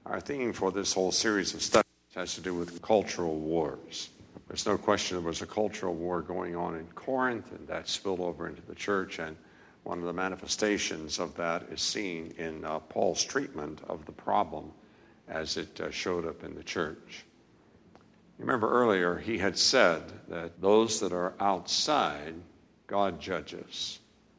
Our theme for this whole series of studies has to do with cultural wars. There's no question there was a cultural war going on in Corinth, and that spilled over into the church, and one of the manifestations of that is seen in Paul's treatment of the problem as it showed up in the church. You remember earlier he had said that those that are outside, God judges.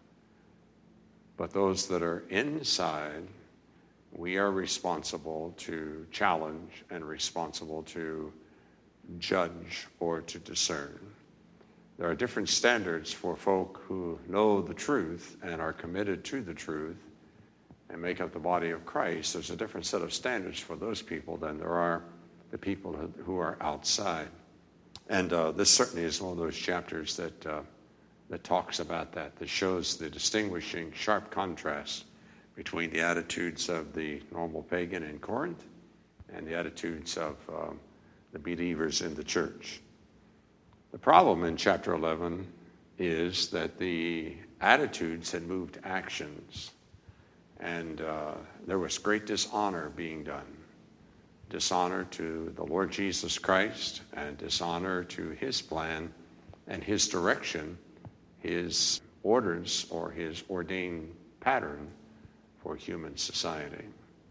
But those that are inside, we are responsible to challenge and responsible to judge or to discern. There are different standards for folk who know the truth and are committed to the truth and make up the body of Christ. There's a different set of standards for those people than there are the people who are outside. And this certainly is one of those chapters that talks about that shows the distinguishing sharp contrast between the attitudes of the normal pagan in Corinth and the attitudes of the believers in the church. The problem in chapter 11 is that the attitudes had moved to actions, and there was great dishonor being done. Dishonor to the Lord Jesus Christ and dishonor to his plan and his direction, his orders or his ordained pattern for human society.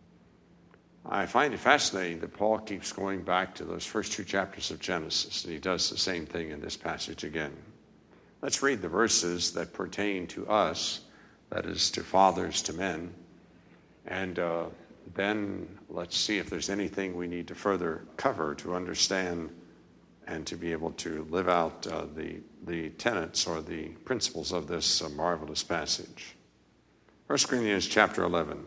I find it fascinating that Paul keeps going back to those first two chapters of Genesis, and he does the same thing in this passage again. Let's read the verses that pertain to us, that is, to fathers, to men, and then let's see if there's anything we need to further cover to understand and to be able to live out the tenets or the principles of this marvelous passage. 1 Corinthians chapter 11,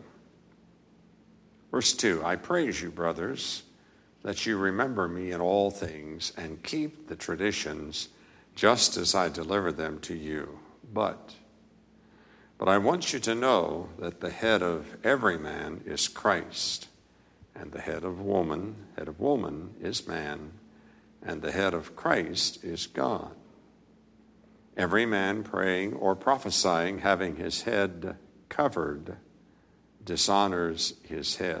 verse 2, I praise you, brothers, that you remember me in all things and keep the traditions just as I delivered them to you. But I want you to know that the head of every man is Christ, and the head of woman is man, and the head of Christ is God. Every man praying or prophesying, having his head covered, dishonors his head.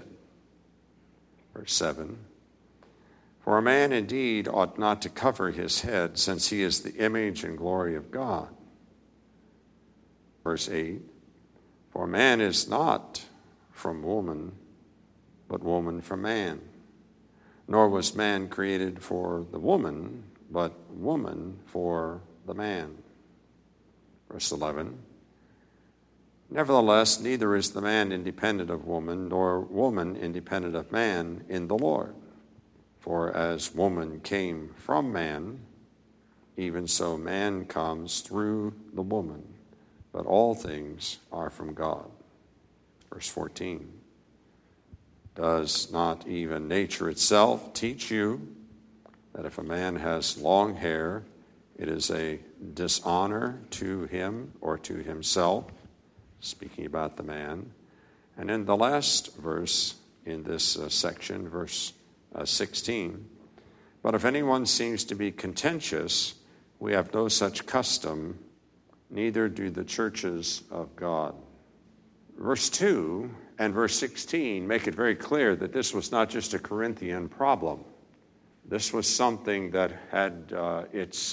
Verse 7, for a man indeed ought not to cover his head, since he is the image and glory of God. Verse 8, for man is not from woman, but woman from man. Nor was man created for the woman, but woman for the man. Verse 11, nevertheless, neither is the man independent of woman, nor woman independent of man in the Lord. For as woman came from man, even so man comes through the woman. But all things are from God. Verse 14, does not even nature itself teach you that if a man has long hair, it is a dishonor to him or to himself? Speaking about the man. And in the last verse in this section, verse 16, but if anyone seems to be contentious, we have no such custom, neither do the churches of God. Verse 2 and verse 16 make it very clear that this was not just a Corinthian problem. This was something that had its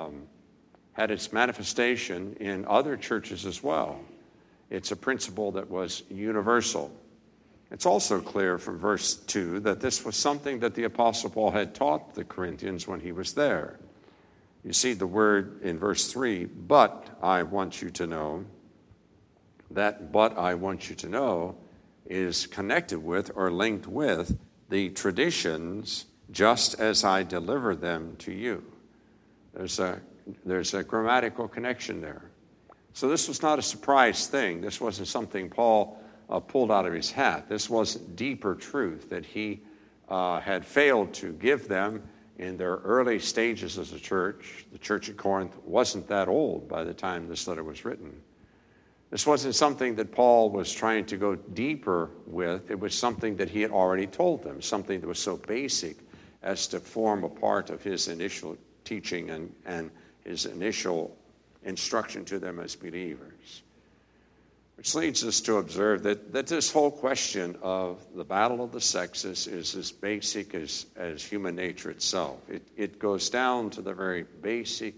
manifestation in other churches as well. It's a principle that was universal. It's also clear from verse 2 that this was something that the Apostle Paul had taught the Corinthians when he was there. You see the word in verse 3, but I want you to know. That but I want you to know is connected with or linked with the traditions just as I deliver them to you. There's a grammatical connection there. So this was not a surprise thing. This wasn't something Paul pulled out of his hat. This was deeper truth that he had failed to give them in their early stages as a church. The church at Corinth wasn't that old by the time this letter was written. This wasn't something that Paul was trying to go deeper with. It was something that he had already told them, something that was so basic as to form a part of his initial teaching and his initial instruction to them as believers. Which leads us to observe that this whole question of the battle of the sexes is as basic as human nature itself. It goes down to the very basics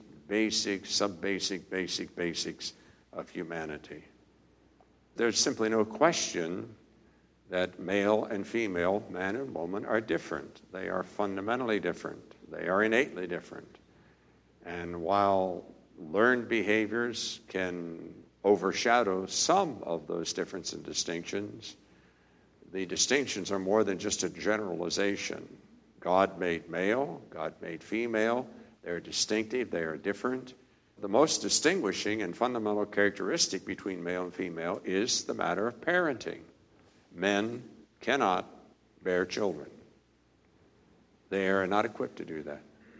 of humanity. There's simply no question that male and female, man and woman, are different. They are fundamentally different. They are innately different. And while learned behaviors can overshadow some of those differences and distinctions, the distinctions are more than just a generalization. God made male, God made female. They're distinctive, they are different. The most distinguishing and fundamental characteristic between male and female is the matter of parenting. Men cannot bear children. They are not equipped to do that.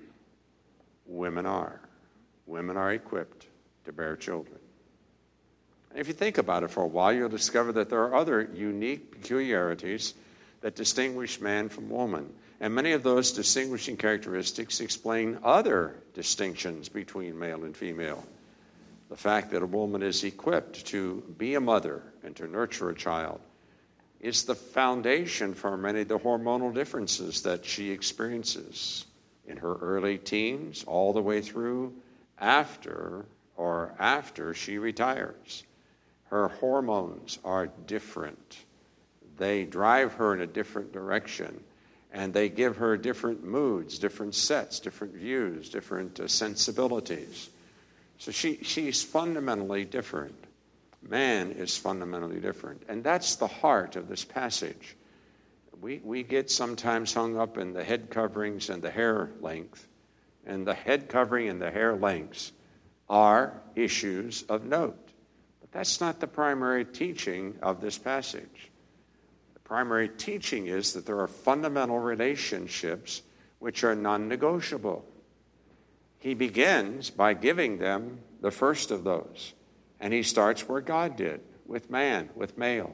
Women are. Women are equipped to bear children. And if you think about it for a while, you'll discover that there are other unique peculiarities that distinguish man from woman. And many of those distinguishing characteristics explain other distinctions between male and female. The fact that a woman is equipped to be a mother and to nurture a child is the foundation for many of the hormonal differences that she experiences in her early teens all the way through after she retires. Her hormones are different. They drive her in a different direction, and they give her different moods, different sets, different views, different sensibilities. So she's fundamentally different. Man is fundamentally different. And that's the heart of this passage. We get sometimes hung up in the head coverings and the hair length. And the head covering and the hair lengths are issues of note. But that's not the primary teaching of this passage. The primary teaching is that there are fundamental relationships which are non-negotiable. He begins by giving them the first of those. And he starts where God did, with man, with male.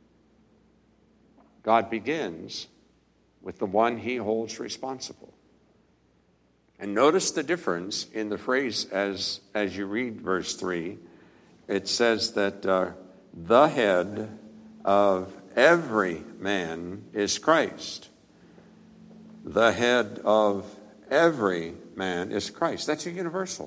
God begins with the one he holds responsible. And notice the difference in the phrase as you read verse 3. It says that the head of every man is Christ. The head of every man is Christ. That's a universal.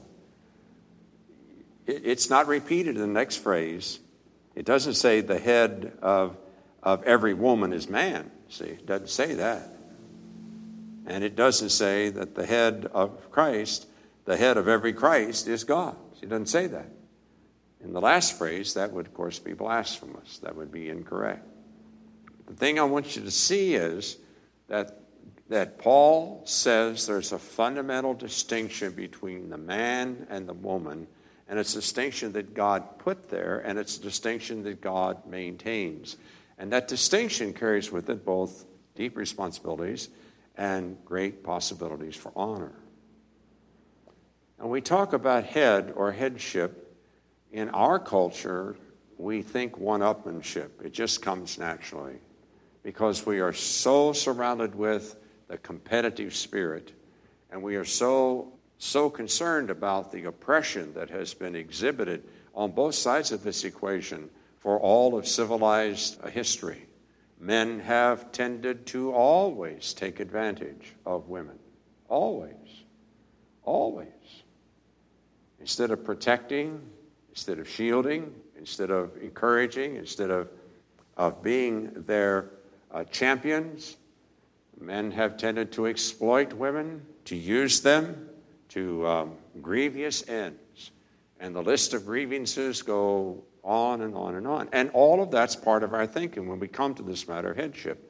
It's not repeated in the next phrase. It doesn't say the head of every woman is man. See, it doesn't say that. And it doesn't say that the head of Christ, the head of every Christ is God. It doesn't say that. In the last phrase, that would, of course, be blasphemous. That would be incorrect. The thing I want you to see is that Paul says there's a fundamental distinction between the man and the woman, and it's a distinction that God put there, and it's a distinction that God maintains. And that distinction carries with it both deep responsibilities and great possibilities for honor. And we talk about head or headship. In our culture, we think one-upmanship. It just comes naturally because we are so surrounded with the competitive spirit, and we are so concerned about the oppression that has been exhibited on both sides of this equation for all of civilized history. Men have tended to always take advantage of women. Always. Always. Instead of protecting, instead of shielding, instead of encouraging, instead of being their champions, men have tended to exploit women, to use them to grievous ends. And the list of grievances go on and on and on. And all of that's part of our thinking when we come to this matter of headship.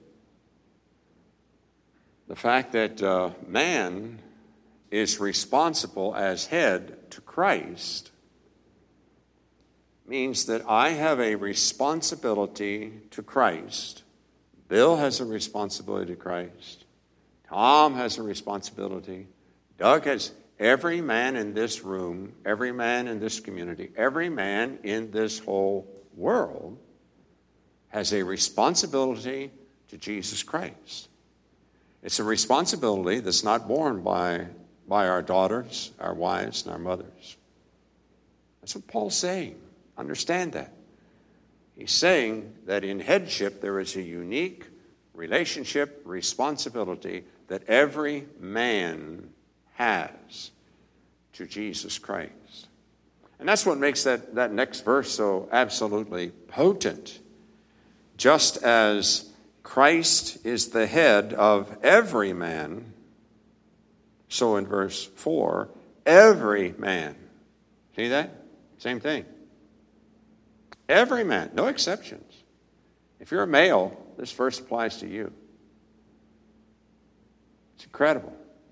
The fact that man is responsible as head to Christ means that I have a responsibility to Christ. Bill has a responsibility to Christ. Tom has a responsibility. Doug has. Every man in this room, every man in this community, every man in this whole world has a responsibility to Jesus Christ. It's a responsibility that's not borne by our daughters, our wives, and our mothers. That's what Paul's saying. Understand that. He's saying that in headship there is a unique relationship, responsibility that every man has to Jesus Christ. And that's what makes that next verse so absolutely potent. Just as Christ is the head of every man, so in verse 4, every man. See that? Same thing. Every man, no exceptions. If you're a male, this verse applies to you. It's incredible.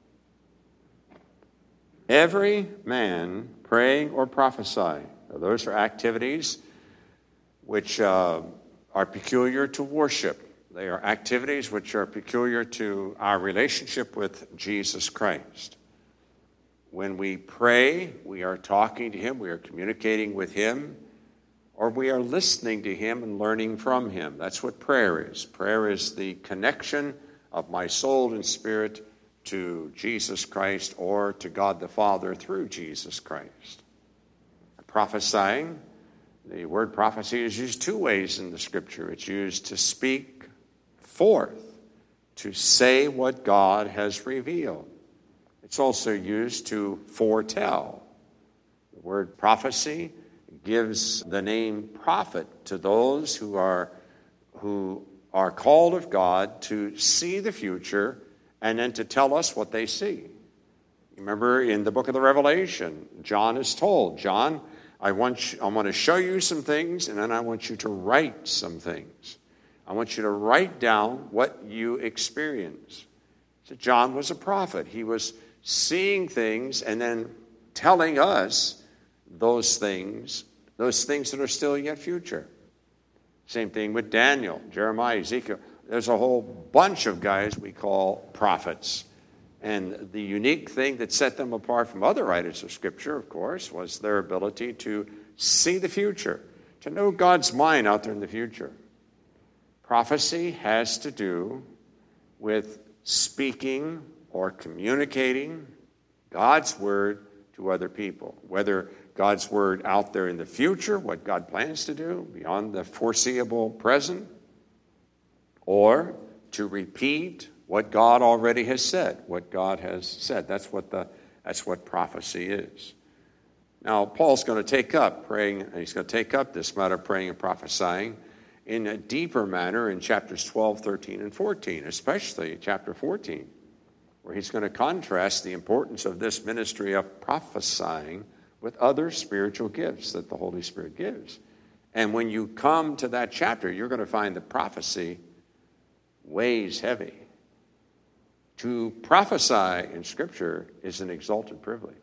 Every man praying or prophesying. Now, those are activities which are peculiar to worship. They are activities which are peculiar to our relationship with Jesus Christ. When we pray, we are talking to him, we are communicating with him, or we are listening to him and learning from him. That's what prayer is. Prayer is the connection of my soul and spirit to Jesus Christ or to God the Father through Jesus Christ. Prophesying, the word prophecy is used two ways in the Scripture. It's used to speak forth, to say what God has revealed. It's also used to foretell. The word prophecy gives the name prophet to those who are called of God to see the future and then to tell us what they see. Remember in the book of the Revelation, John is told, John, I want to show you some things, and then I want you to write some things. I want you to write down what you experience. So John was a prophet. He was seeing things and then telling us those things that are still yet future. Same thing with Daniel, Jeremiah, Ezekiel. There's a whole bunch of guys we call prophets. And the unique thing that set them apart from other writers of Scripture, of course, was their ability to see the future, to know God's mind out there in the future. Prophecy has to do with speaking or communicating God's word to other people, whether God's word out there in the future, what God plans to do beyond the foreseeable present, or to repeat what God already has said, what God has said. That's what prophecy is. Now, Paul's going to take up praying, and he's going to take up this matter of praying and prophesying in a deeper manner in chapters 12, 13, and 14, especially chapter 14, where he's going to contrast the importance of this ministry of prophesying with other spiritual gifts that the Holy Spirit gives. And when you come to that chapter, you're going to find that prophecy weighs heavy. To prophesy in Scripture is an exalted privilege.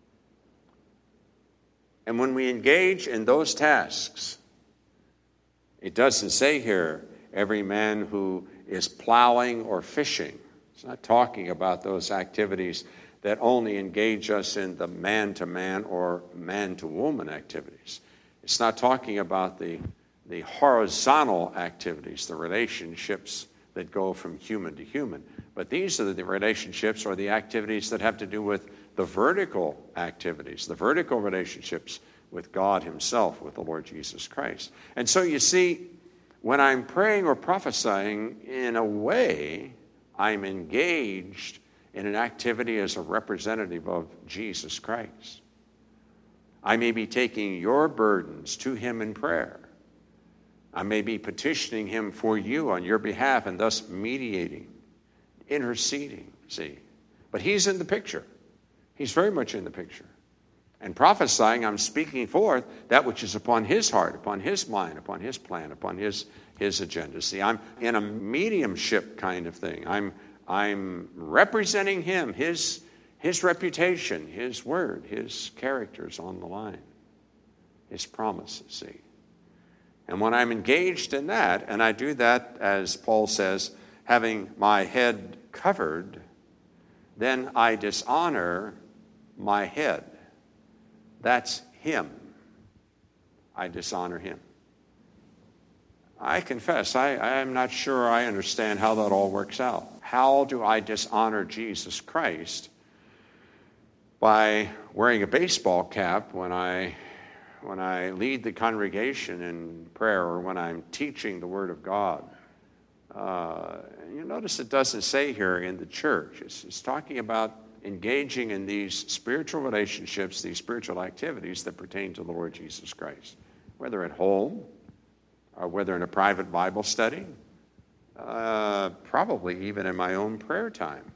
And when we engage in those tasks, it doesn't say here, every man who is plowing or fishing. It's not talking about those activities that only engage us in the man-to-man or man-to-woman activities. It's not talking about the horizontal activities, the relationships that go from human to human. But these are the relationships or the activities that have to do with the vertical activities, the vertical relationships with God himself, with the Lord Jesus Christ. And so you see, when I'm praying or prophesying, in a way, I'm engaged in an activity as a representative of Jesus Christ. I may be taking your burdens to him in prayer. I may be petitioning him for you on your behalf and thus mediating, interceding, see. But he's in the picture. He's very much in the picture. And prophesying, I'm speaking forth that which is upon his heart, upon his mind, upon his plan, upon his agenda. See, I'm in a mediumship kind of thing. I'm representing him, his reputation, his word, his characters on the line, his promises, see. And when I'm engaged in that, and I do that, as Paul says, having my head covered, then I dishonor my head. That's him. I dishonor him. I confess, I'm not sure I understand how that all works out. How do I dishonor Jesus Christ? By wearing a baseball cap when I when I lead the congregation in prayer or when I'm teaching the Word of God. You notice it doesn't say here in the church. It's talking about engaging in these spiritual relationships, these spiritual activities that pertain to the Lord Jesus Christ, whether at home or whether in a private Bible study, probably even in my own prayer time.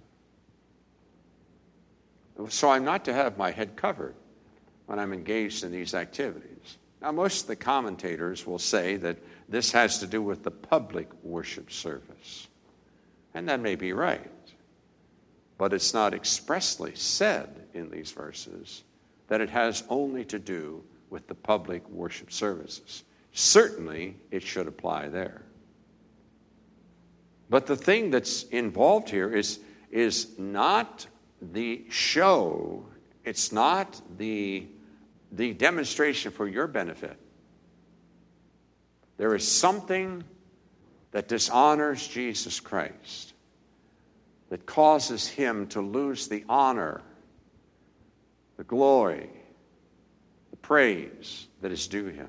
So I'm not to have my head covered when I'm engaged in these activities. Now, most of the commentators will say that this has to do with the public worship service. And that may be right. But it's not expressly said in these verses that it has only to do with the public worship services. Certainly, it should apply there. But the thing that's involved here is not the show. It's not the demonstration for your benefit. There is something that dishonors Jesus Christ, that causes him to lose the honor, the glory, the praise that is due him.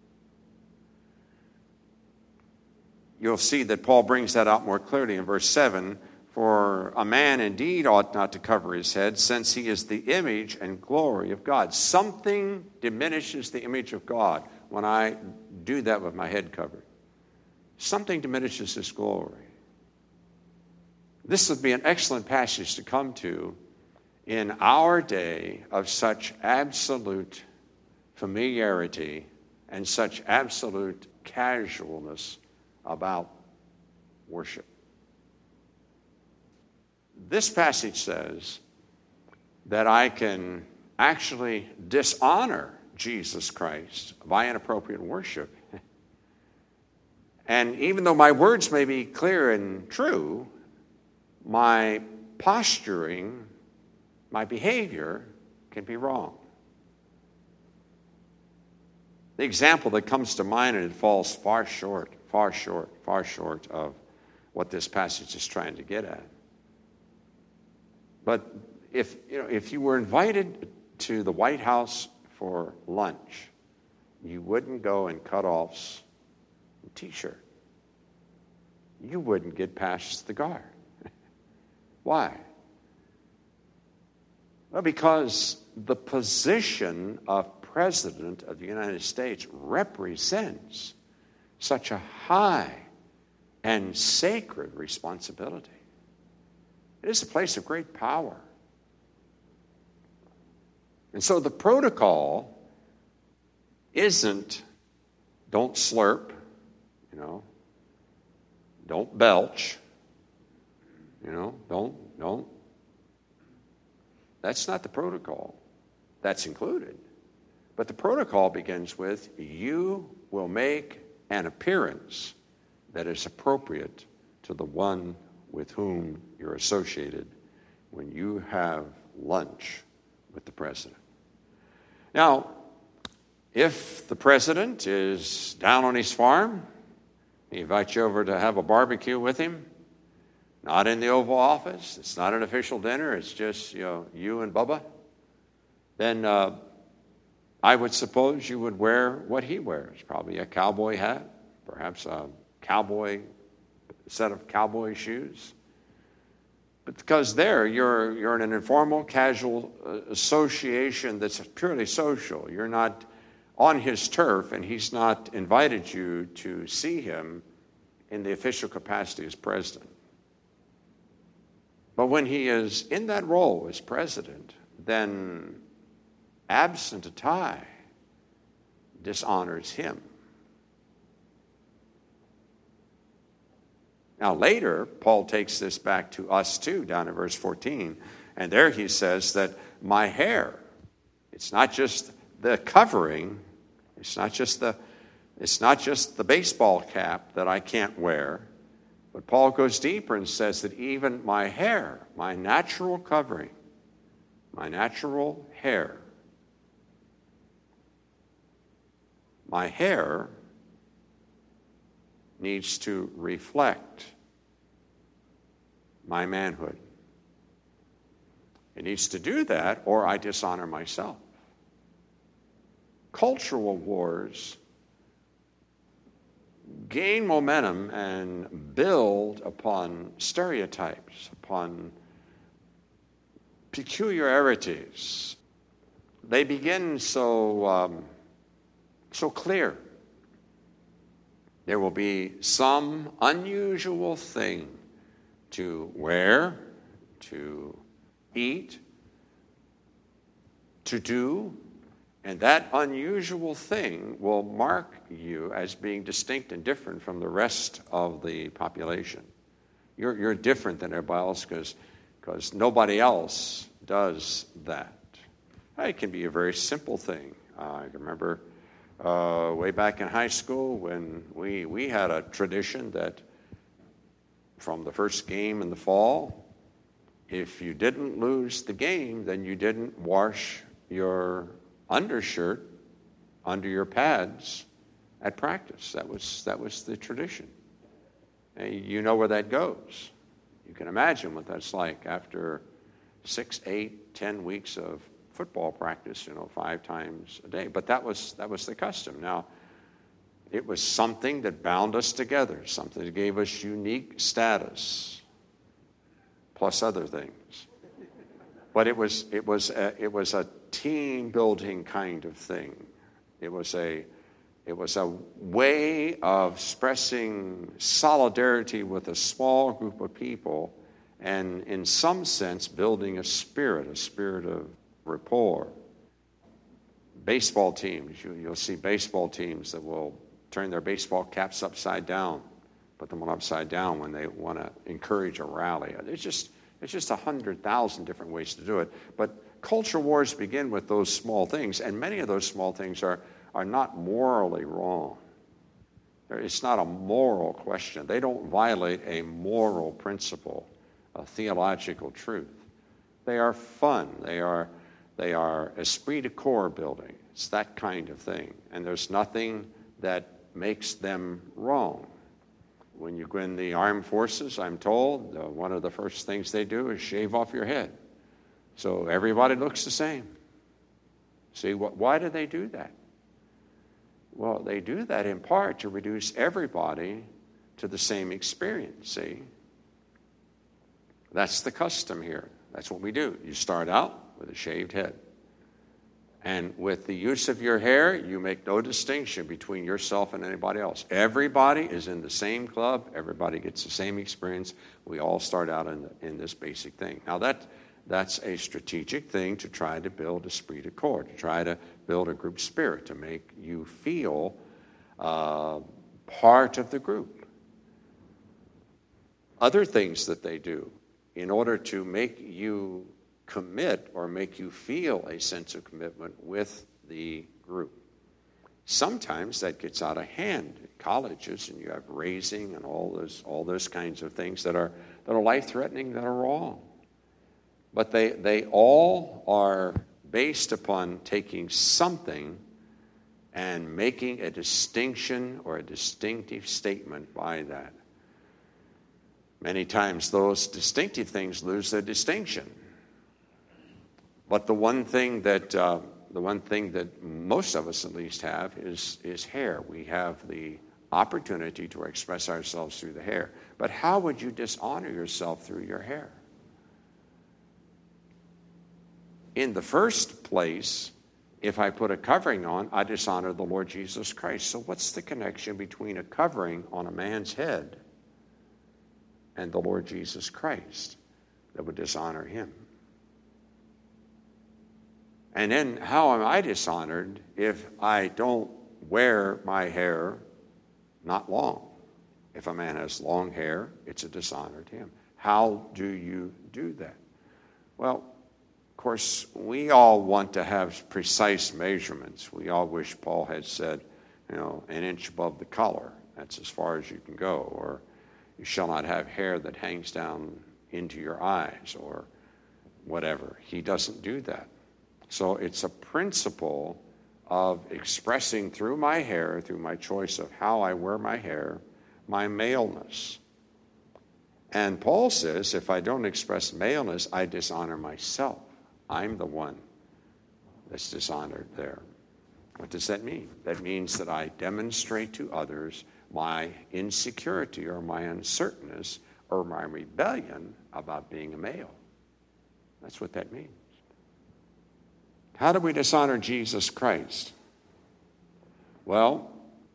You'll see that Paul brings that out more clearly in verse 7. For a man indeed ought not to cover his head, since he is the image and glory of God. Something diminishes the image of God when I do that with my head covered. Something diminishes his glory. This would be an excellent passage to come to in our day of such absolute familiarity and such absolute casualness about worship. This passage says that I can actually dishonor Jesus Christ by inappropriate worship. And even though my words may be clear and true, my posturing, my behavior can be wrong. The example that comes to mind, and it falls far short of what this passage is trying to get at. But if you were invited to the White House for lunch, you wouldn't go in cutoffs and T-shirt. You wouldn't get past the guard. Why? Well, because the position of President of the United States represents such a high and sacred responsibility. It is a place of great power. And so the protocol isn't don't slurp, don't belch, don't. That's not the protocol. That's included. But the protocol begins with, you will make an appearance that is appropriate to the one with whom you're associated when you have lunch with the president. Now, if the president is down on his farm, he invites you over to have a barbecue with him, not in the Oval Office, it's not an official dinner, it's just you and Bubba, then I would suppose you would wear what he wears, probably a cowboy hat, perhaps a set of cowboy shoes. But because there, you're in an informal, casual association that's purely social. You're not on his turf, and he's not invited you to see him in the official capacity as president. But when he is in that role as president, then absent a tie dishonors him. Now later, Paul takes this back to us too, down in verse 14. And there he says that my hair, it's not just the covering, it's not just the baseball cap that I can't wear. But Paul goes deeper and says that even my hair, my natural covering, my natural hair, my hair needs to reflect my manhood. It needs to do that, or I dishonor myself. cultural wars gain momentum and build upon stereotypes, upon peculiarities. They begin so clear. There will be some unusual thing to wear, to eat, to do, and that unusual thing will mark you as being distinct and different from the rest of the population. You're different than everybody else because nobody else does that. It can be a very simple thing. I remember way back in high school when we had a tradition that from the first game in the fall, if you didn't lose the game, then you didn't wash your undershirt under your pads at practice. That was the tradition. And you know where that goes. You can imagine what that's like after 6, 8, 10 weeks of football practice, 5 times a day. But that was the custom. Now, it was something that bound us together, something that gave us unique status, plus other things. But it was a team building kind of thing. It was a way of expressing solidarity with a small group of people, and in some sense building a spirit of rapport. Baseball teams, you'll see baseball teams that will turn their baseball caps upside down, put them on upside down when they want to encourage a rally. It's just 100,000 different ways to do it. But culture wars begin with those small things, and many of those small things are not morally wrong. It's not a moral question. They don't violate a moral principle, a theological truth. They are fun. They are esprit de corps building. It's that kind of thing. And there's nothing that makes them wrong. When you go in the armed forces, I'm told, one of the first things they do is shave off your head. So everybody looks the same. See, why do they do that? Well, they do that in part to reduce everybody to the same experience, see? That's the custom here. That's what we do. You start out with a shaved head. And with the use of your hair, you make no distinction between yourself and anybody else. Everybody is in the same club. Everybody gets the same experience. We all start out in this basic thing. Now, that's a strategic thing to try to build esprit de corps, to try to build a group spirit, to make you feel part of the group. Other things that they do in order to make you commit or make you feel a sense of commitment with the group. Sometimes that gets out of hand in colleges, and you have raising and all those kinds of things that are life-threatening, that are wrong. But they all are based upon taking something and making a distinction or a distinctive statement by that. Many times those distinctive things lose their distinction. But the one thing that most of us at least have is hair. We have the opportunity to express ourselves through the hair. But how would you dishonor yourself through your hair? In the first place, if I put a covering on, I dishonor the Lord Jesus Christ. So what's the connection between a covering on a man's head and the Lord Jesus Christ that would dishonor him? And then how am I dishonored if I don't wear my hair not long? If a man has long hair, it's a dishonor to him. How do you do that? Well, of course, we all want to have precise measurements. We all wish Paul had said, an inch above the collar. That's as far as you can go. Or you shall not have hair that hangs down into your eyes, or whatever. He doesn't do that. So it's a principle of expressing through my hair, through my choice of how I wear my hair, my maleness. And Paul says, if I don't express maleness, I dishonor myself. I'm the one that's dishonored there. What does that mean? That means that I demonstrate to others my insecurity or my uncertainness or my rebellion about being a male. That's what that means. How do we dishonor Jesus Christ? Well,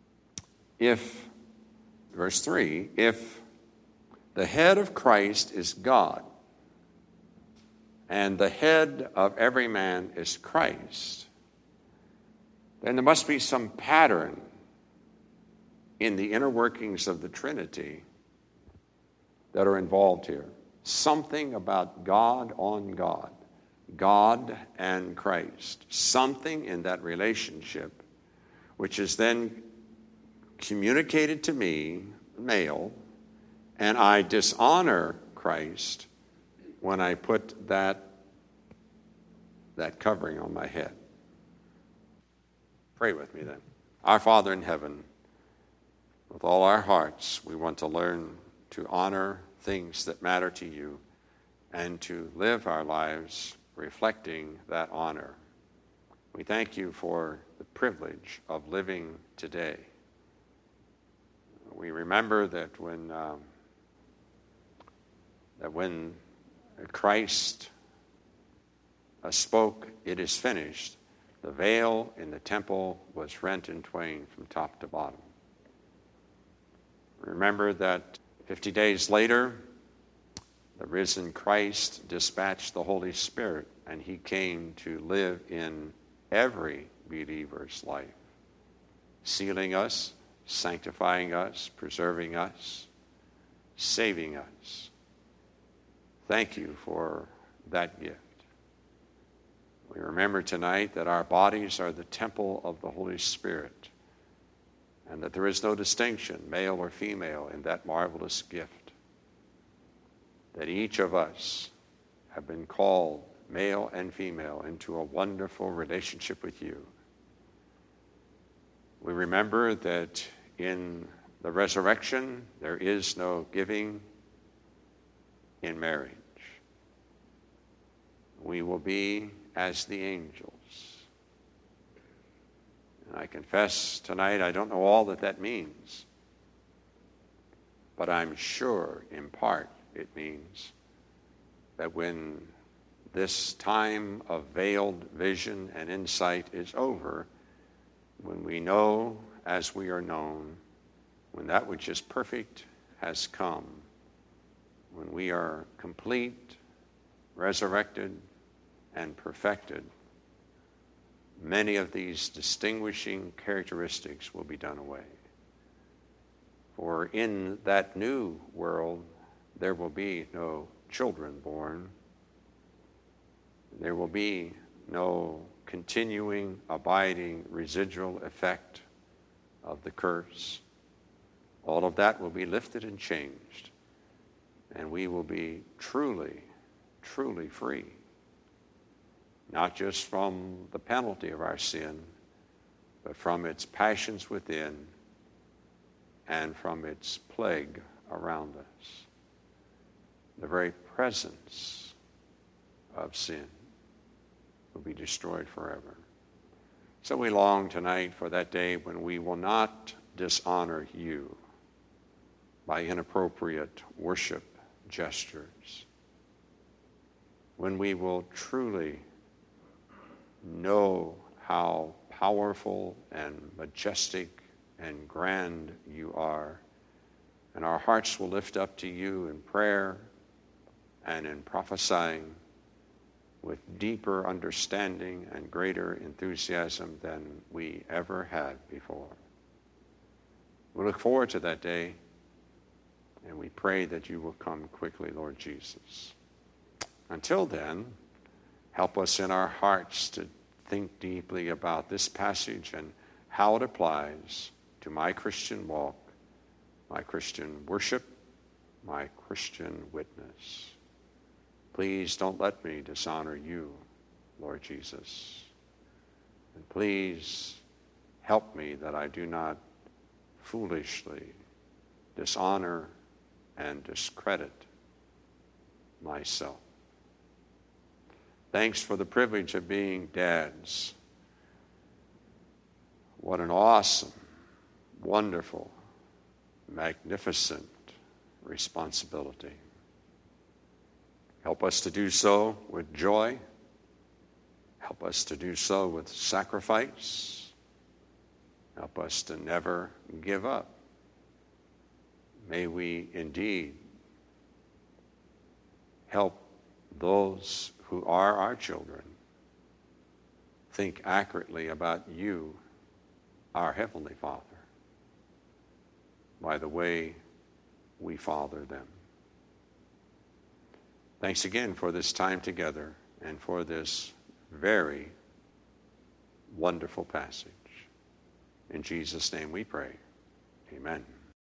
verse 3, if the head of Christ is God, and the head of every man is Christ, then there must be some pattern in the inner workings of the Trinity that are involved here. Something about God on God, God and Christ. Something in that relationship which is then communicated to me, male, and I dishonor Christ when I put that covering on my head. Pray with me then. Our Father in heaven, with all our hearts, we want to learn to honor things that matter to you and to live our lives reflecting that honor. We thank you for the privilege of living today. We remember that when Christ spoke, "It is finished," the veil in the temple was rent in twain from top to bottom. Remember that 50 days later, the risen Christ dispatched the Holy Spirit, and he came to live in every believer's life, sealing us, sanctifying us, preserving us, saving us. Thank you for that gift. We remember tonight that our bodies are the temple of the Holy Spirit, and that there is no distinction, male or female, in that marvelous gift. That each of us have been called, male and female, into a wonderful relationship with you. We remember that in the resurrection, there is no giving in marriage. We will be as the angels. And I confess tonight, I don't know all that means, but I'm sure in part it means that when this time of veiled vision and insight is over, when we know as we are known, when that which is perfect has come, when we are complete, resurrected, and perfected, many of these distinguishing characteristics will be done away. For in that new world, there will be no children born. There will be no continuing, abiding, residual effect of the curse. All of that will be lifted and changed, and we will be truly, truly free. Not just from the penalty of our sin, but from its passions within and from its plague around us. The very presence of sin will be destroyed forever. So we long tonight for that day when we will not dishonor you by inappropriate worship gestures, when we will truly know how powerful and majestic and grand you are, and our hearts will lift up to you in prayer and in prophesying with deeper understanding and greater enthusiasm than we ever had before. We look forward to that day, and we pray that you will come quickly, Lord Jesus. Until then, help us in our hearts to think deeply about this passage and how it applies to my Christian walk, my Christian worship, my Christian witness. Please don't let me dishonor you, Lord Jesus. And please help me that I do not foolishly dishonor and discredit myself. Thanks for the privilege of being dads. What an awesome, wonderful, magnificent responsibility. Help us to do so with joy. Help us to do so with sacrifice. Help us to never give up. May we indeed help those who are our children think accurately about you, our Heavenly Father, by the way we father them. Thanks again for this time together and for this very wonderful passage. In Jesus' name we pray. Amen.